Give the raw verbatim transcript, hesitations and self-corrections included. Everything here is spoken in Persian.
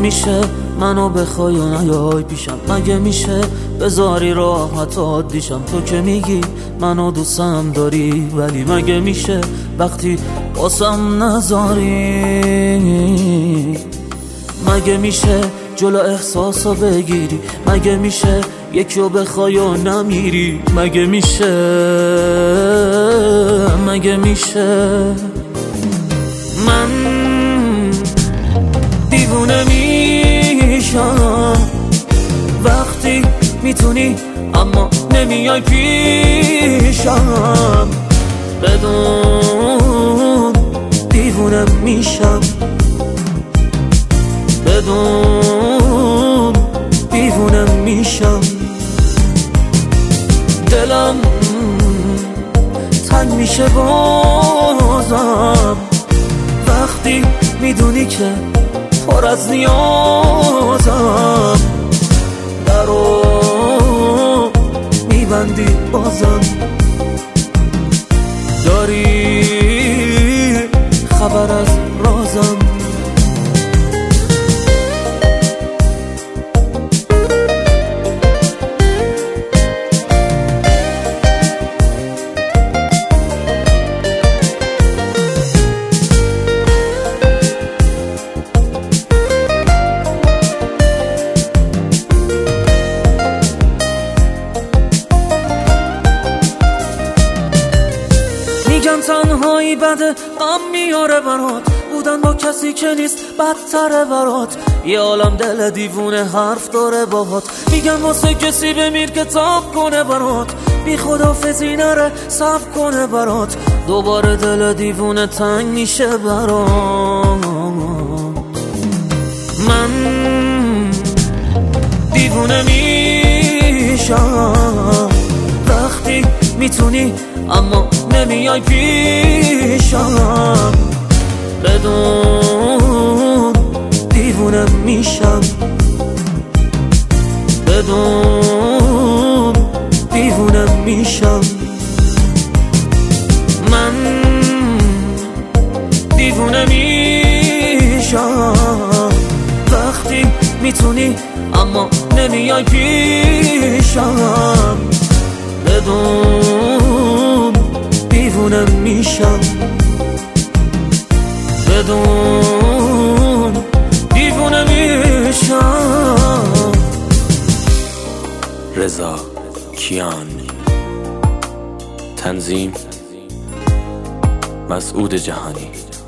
میشه منو بخوای و نیای پیشم؟ مگه میشه بذاری راحتات دیشم؟ تو که میگی منو دوستم داری، ولی مگه میشه وقتی باسم نذاری؟ مگه میشه جلو احساسا بگیری؟ مگه میشه یکیو بخوای و نمیری؟ مگه میشه مگه میشه من دیوونه میشم وقتی میتونی اما نمیای پیشم؟ بدون دیوونه میشم، بدون دیوونه میشم. دلم تنگ میشه بازم وقتی میدونی که پر از نیازم. درو میبندی بازم، داری خبر از رازم. میگن تنهایی بده، غم میاره برات، بودن با کسی که نیست بدتره برات. یه عالم دل دیوونه حرف داره باهات، میگن واسه کسی بمیر که تاب کنه برات، بی خدافزی نره صبر کنه برات. دوباره دل دیوونه تنگ میشه برات. من دیوونه میشم وقتی میتونی اما نمیای پیشم. بدون دیوونه میشم، بدون دیوونه میشم. من دیوونه میشم وقتی میتونی اما نمیای پیشم. بدون دیوونه میشم، بدون دیوونه میشم. رضا کیانی، تنظیم مسعود جهانی.